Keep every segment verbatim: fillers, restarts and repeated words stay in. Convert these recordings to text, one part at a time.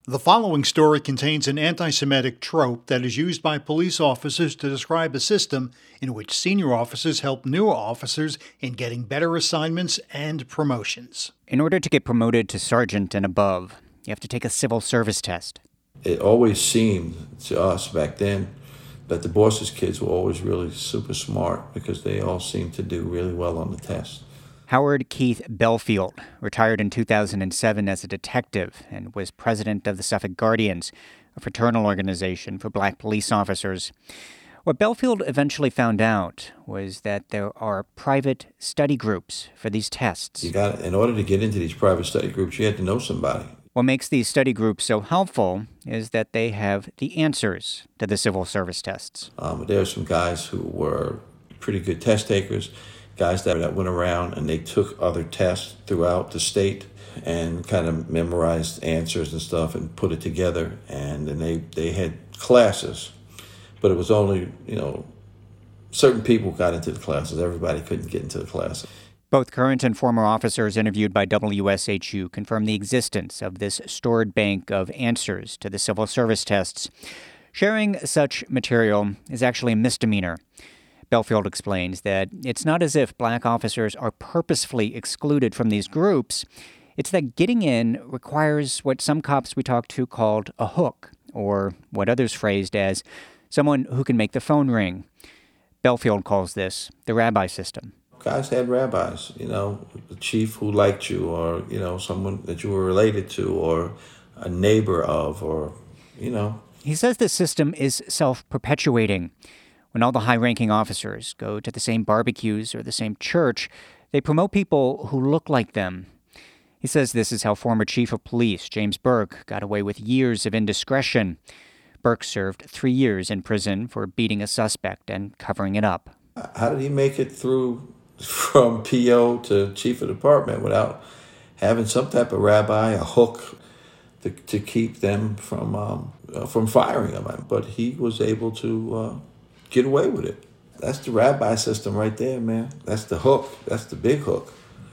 The following story contains an anti-Semitic trope that is used by police officers to describe a system in which senior officers help newer officers in getting better assignments and promotions. In order to get promoted to sergeant and above, you have to take a civil service test. It always seemed to us back then that the boss's kids were always really super smart because they all seemed to do really well on the test. Howard Keith Belfield retired in two thousand seven as a detective and was president of the Suffolk Guardians, a fraternal organization for black police officers. What Belfield eventually found out was that there are private study groups for these tests. You got, in order to get into these private study groups, you had to know somebody. What makes these study groups so helpful is that they have the answers to the civil service tests. Um, there are some guys who were pretty good test takers, guys that went around and they took other tests throughout the state and kind of memorized answers and stuff and put it together. And then they, they had classes, but it was only, you know, certain people got into the classes. Everybody couldn't get into the classes. Both current and former officers interviewed by W S H U confirm the existence of this stored bank of answers to the civil service tests. Sharing such material is actually a misdemeanor. Belfield explains that it's not as if black officers are purposefully excluded from these groups. It's that getting in requires what some cops we talked to called a hook, or what others phrased as someone who can make the phone ring. Belfield calls this the rabbi system. Guys had rabbis, you know, the chief who liked you, or, you know, someone that you were related to, or a neighbor of, or, you know. He says the system is self-perpetuating. When all the high-ranking officers go to the same barbecues or the same church, they promote people who look like them. He says this is how former chief of police James Burke got away with years of indiscretion. Burke served three years in prison for beating a suspect and covering it up. How did he make it through from P O to chief of department without having some type of rabbi, a hook to, to keep them from um, uh, from firing him? But he was able to uh, get away with it. That's the rabbi system right there, man. That's the hook. That's the big hook.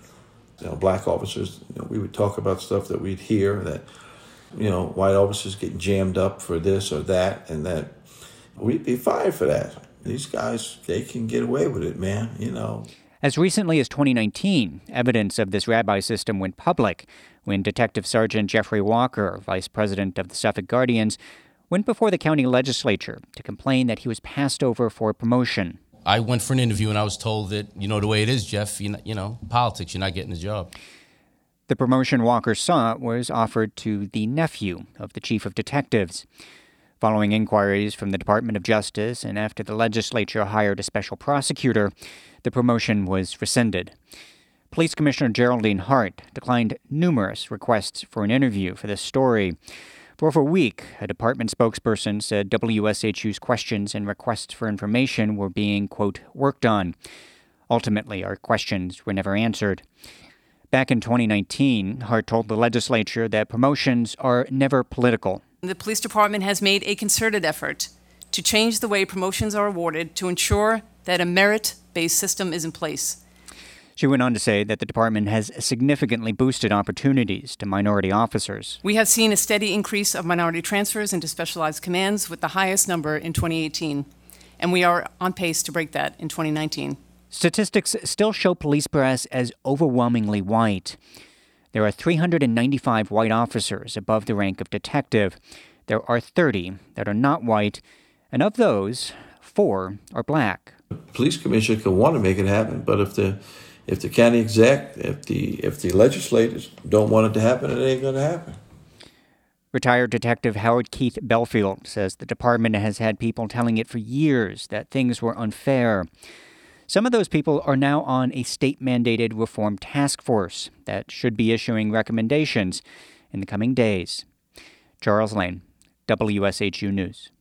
You know, black officers, you know, we would talk about stuff that we'd hear that, you know, white officers get jammed up for this or that, and that we'd be fired for that. These guys, they can get away with it, man, you know. As recently as twenty nineteen, evidence of this rabbi system went public when Detective Sergeant Jeffrey Walker, vice president of the Suffolk Guardians, went before the county legislature to complain that he was passed over for a promotion. I went for an interview and I was told that, you know, the way it is, Jeff, you know, you know politics, you're not getting the job. The promotion Walker sought was offered to the nephew of the chief of detectives. Following inquiries from the Department of Justice and after the legislature hired a special prosecutor, the promotion was rescinded. Police Commissioner Geraldine Hart declined numerous requests for an interview for this story. For over a week, a department spokesperson said W S H U's questions and requests for information were being, quote, worked on. Ultimately, our questions were never answered. Back in twenty nineteen, Hart told the legislature that promotions are never political. The police department has made a concerted effort to change the way promotions are awarded to ensure that a merit-based system is in place. She went on to say that the department has significantly boosted opportunities to minority officers. We have seen a steady increase of minority transfers into specialized commands, with the highest number in twenty eighteen, and we are on pace to break that in twenty nineteen. Statistics still show police brass as overwhelmingly white. There are three hundred ninety-five white officers above the rank of detective. There are thirty that are not white, and of those, four are black. The police commissioner could want to make it happen, but if the if the county exec, if the if the legislators don't want it to happen, it ain't going to happen. Retired Detective Howard Keith Belfield says the department has had people telling it for years that things were unfair. Some of those people are now on a state-mandated reform task force that should be issuing recommendations in the coming days. Charles Lane, W S H U News.